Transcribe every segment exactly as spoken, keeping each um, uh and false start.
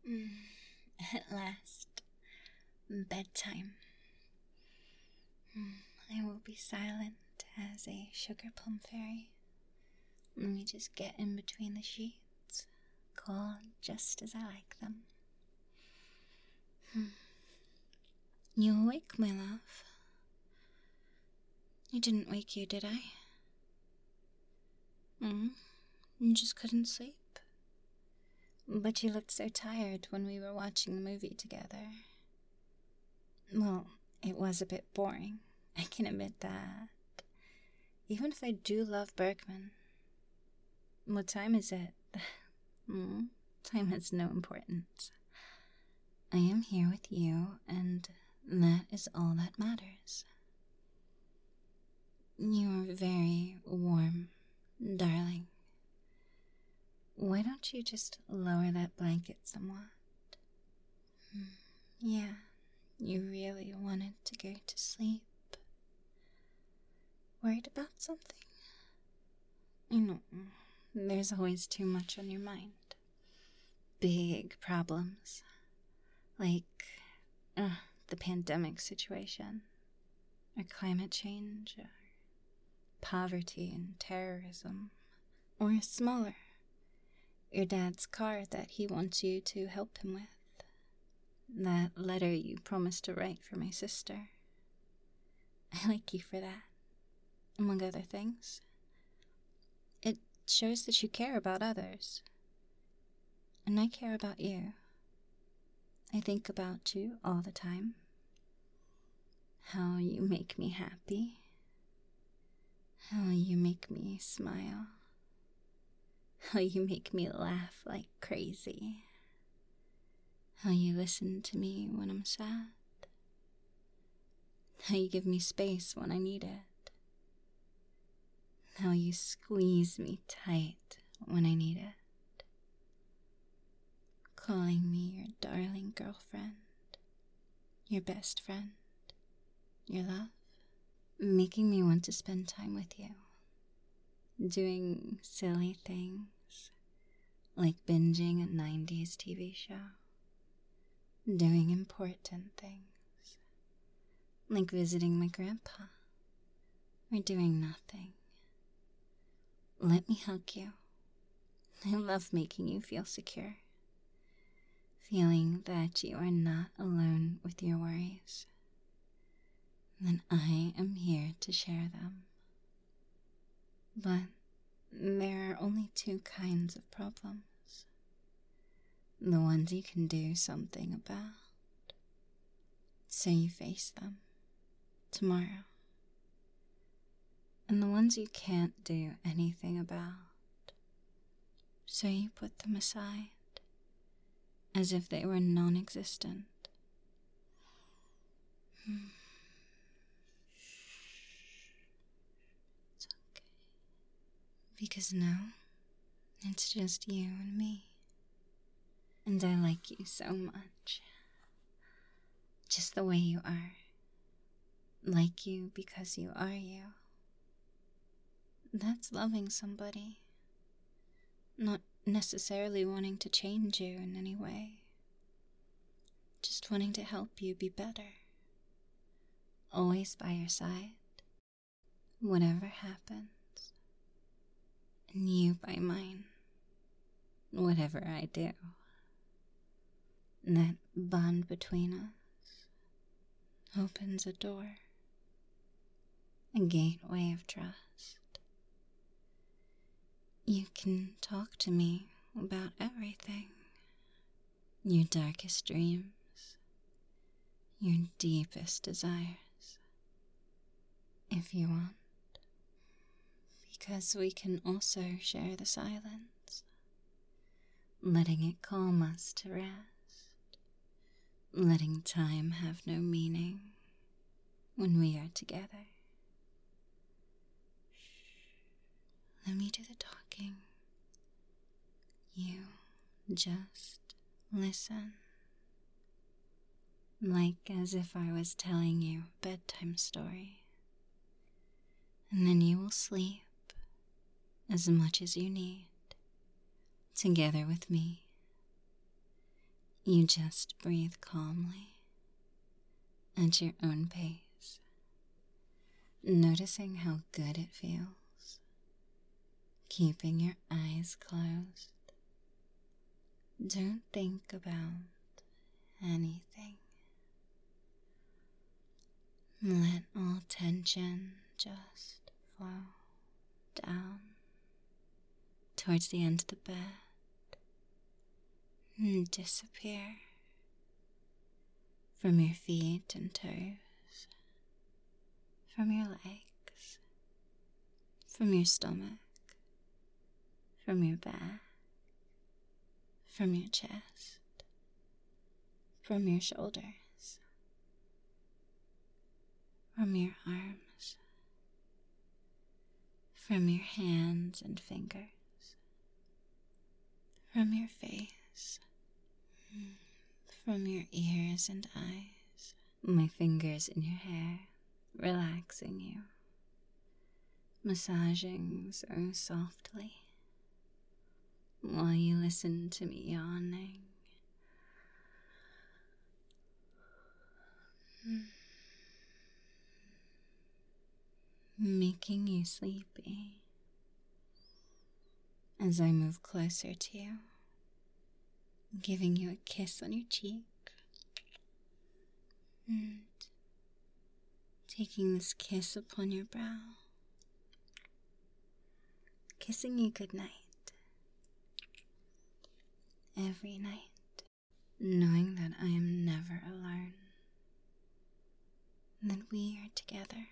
Mm, at last, bedtime. Mm, I will be silent as a sugar plum fairy. Let me just get in between the sheets, cold just as I like them. Hmm. You awake, my love? I didn't wake you, did I? Hmm? You just couldn't sleep? But you looked so tired when we were watching the movie together. Well, it was a bit boring, I can admit that. Even if I do love Bergman. What time is it? Hmm? Time has no importance. I am here with you, and that is all that matters. You are very warm, darling. Why don't you just lower that blanket somewhat? Hmm. Yeah, you really wanted to go to sleep. Worried about something? I know, there's always too much on your mind. Big problems. Like, uh, the pandemic situation, or climate change, or poverty and terrorism, or smaller, your dad's car that he wants you to help him with, that letter you promised to write for my sister. I like you for that, among other things. It shows that you care about others, and I care about you. I think about you all the time. How you make me happy. How you make me smile. How you make me laugh like crazy. How you listen to me when I'm sad. How you give me space when I need it. How you squeeze me tight when I need it. Calling me your darling girlfriend. Your best friend. Your love. Making me want to spend time with you. Doing silly things. Like binging a nineties T V show. Doing important things. Like visiting my grandpa. Or doing nothing. Let me hug you. I love making you feel secure. Feeling that you are not alone with your worries. That I am here to share them. But there are only two kinds of problems. The ones you can do something about. So you face them tomorrow. And the ones you can't do anything about. So you put them aside. As if they were non-existent. Hmm. It's okay. Because now, it's just you and me. And I like you so much. Just the way you are. Like you because you are you. That's loving somebody. Not necessarily wanting to change you in any way. Just wanting to help you be better. Always by your side. Whatever happens. And you by mine. Whatever I do. That bond between us opens a door. A gateway of trust. You can talk to me about everything. Your darkest dreams. Your deepest desires. If you want. Because we can also share the silence. Letting it calm us to rest. Letting time have no meaning when we are together. Let me do the talking. You just listen. Like as if I was telling you a bedtime story. And then you will sleep as much as you need, together with me. You just breathe calmly at your own pace, noticing how good it feels, keeping your eyes closed. Don't think about anything. Let all tension just flow down towards the end of the bed and disappear from your feet and toes, from your legs, from your stomach, from your back, from your chest, from your shoulders, from your arms, from your hands and fingers, from your face, from your ears and eyes, my fingers in your hair, relaxing you, massaging so softly, while you listen to me yawning. Making you sleepy as I move closer to you, giving you a kiss on your cheek and taking this kiss upon your brow, kissing you goodnight every night, knowing that I am never alone, that we are together.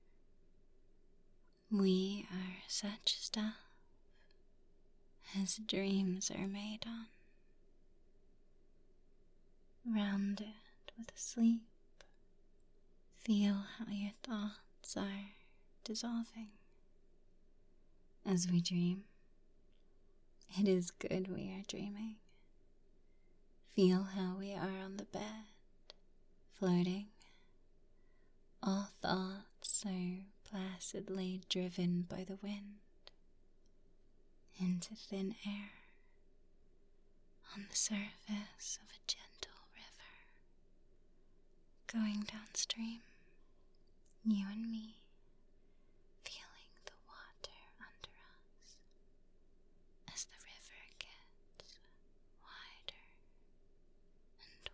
We are such stuff as dreams are made on, rounded with sleep. Feel how your thoughts are dissolving as we dream. It is good we are dreaming. Feel how we are on the bed, floating, all thoughts so placidly driven by the wind into thin air on the surface of a gentle river going downstream. You and me feeling the water under us as the river gets wider and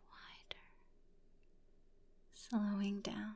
wider, slowing down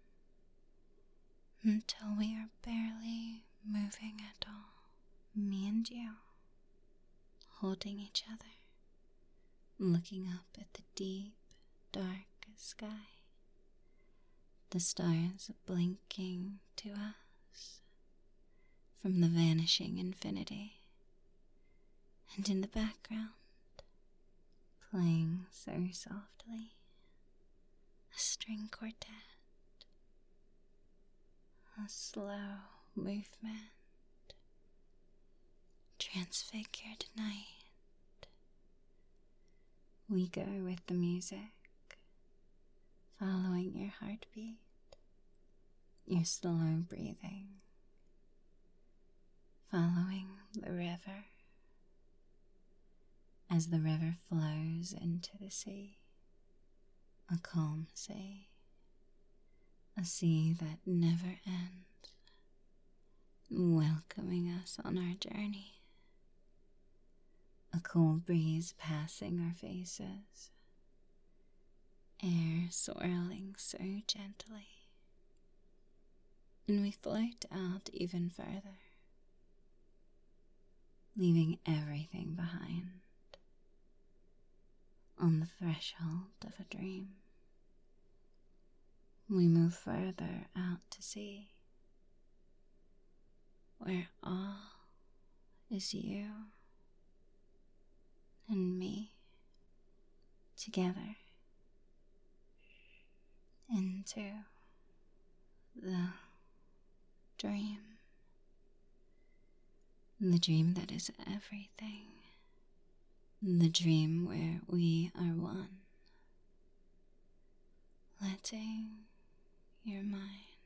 until we are barely moving at all. Me and you, holding each other, looking up at the deep, dark sky, the stars blinking to us from the vanishing infinity, and in the background, playing so softly, a string quartet, a slow movement, transfigured night. We go with the music, following your heartbeat, your slow breathing, following the river as the river flows into the sea, a calm sea, a sea that never ends, welcoming us on our journey. A cool breeze passing our faces, air swirling so gently, and we float out even further, leaving everything behind on the threshold of a dream. We move further out to sea, where all is you and me together into the dream, the dream that is everything, the dream where we are one, letting your mind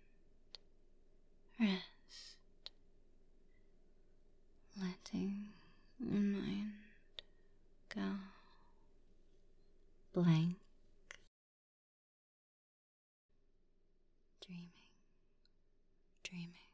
rest, letting your mind go, blank, dreaming, dreaming.